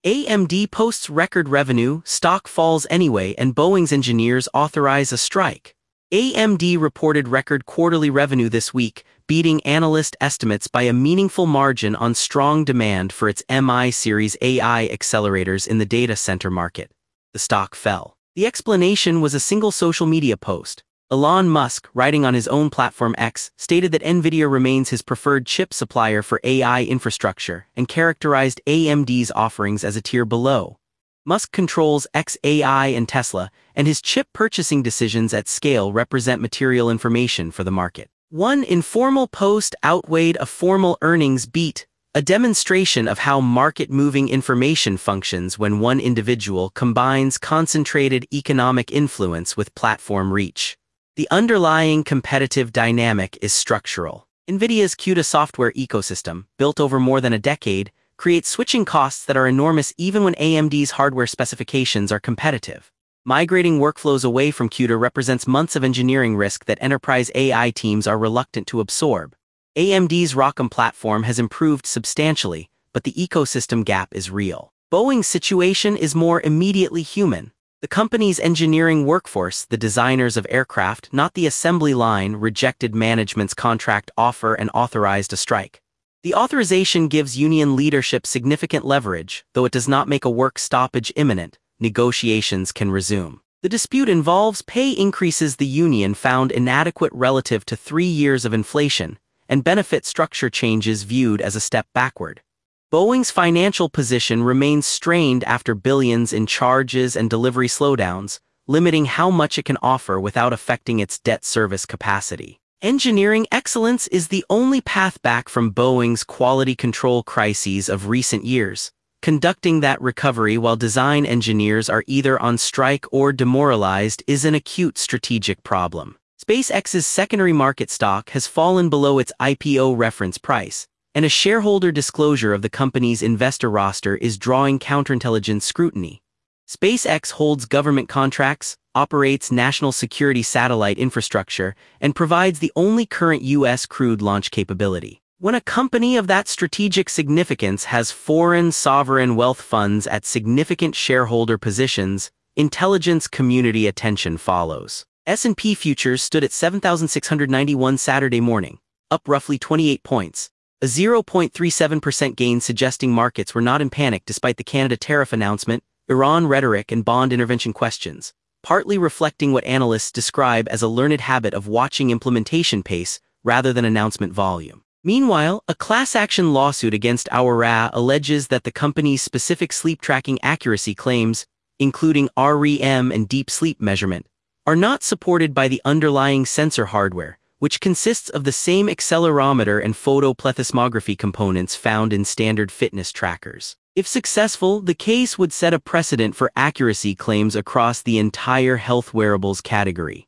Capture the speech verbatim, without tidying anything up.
A M D posts record revenue, stock falls anyway, and Boeing's engineers authorize a strike. A M D reported record quarterly revenue this week, beating analyst estimates by a meaningful margin on strong demand for its M I series A I accelerators in the data center market. The stock fell. The explanation was a single social media post. Elon Musk, writing on his own platform X, stated that NVIDIA remains his preferred chip supplier for A I infrastructure and characterized A M D's offerings as a tier below. Musk controls X A I and Tesla, and his chip purchasing decisions at scale represent material information for the market. One informal post outweighed a formal earnings beat, a demonstration of how market-moving information functions when one individual combines concentrated economic influence with platform reach. The underlying competitive dynamic is structural. NVIDIA's CUDA software ecosystem, built over more than a decade, creates switching costs that are enormous even when A M D's hardware specifications are competitive. Migrating workflows away from CUDA represents months of engineering risk that enterprise A I teams are reluctant to absorb. A M D's ROCm platform has improved substantially, but the ecosystem gap is real. Boeing's situation is more immediately human. The company's engineering workforce, the designers of aircraft, not the assembly line, rejected management's contract offer and authorized a strike. The authorization gives union leadership significant leverage, though it does not make a work stoppage imminent. Negotiations can resume. The dispute involves pay increases the union found inadequate relative to three years of inflation, and benefit structure changes viewed as a step backward. Boeing's financial position remains strained after billions in charges and delivery slowdowns, limiting how much it can offer without affecting its debt service capacity. Engineering excellence is the only path back from Boeing's quality control crises of recent years. Conducting that recovery while design engineers are either on strike or demoralized is an acute strategic problem. SpaceX's secondary market stock has fallen below its I P O reference price, and a shareholder disclosure of the company's investor roster is drawing counterintelligence scrutiny. SpaceX holds government contracts, operates national security satellite infrastructure, and provides the only current U S crewed launch capability. When a company of that strategic significance has foreign sovereign wealth funds at significant shareholder positions, intelligence community attention follows. S and P futures stood at seven thousand six hundred ninety-one Saturday morning, up roughly twenty-eight points. A zero point three seven percent gain suggesting markets were not in panic despite the Canada tariff announcement, Iran rhetoric and bond intervention questions, partly reflecting what analysts describe as a learned habit of watching implementation pace rather than announcement volume. Meanwhile, a class action lawsuit against Aura alleges that the company's specific sleep tracking accuracy claims, including R E M and deep sleep measurement, are not supported by the underlying sensor hardware, which consists of the same accelerometer and photoplethysmography components found in standard fitness trackers. If successful, the case would set a precedent for accuracy claims across the entire health wearables category.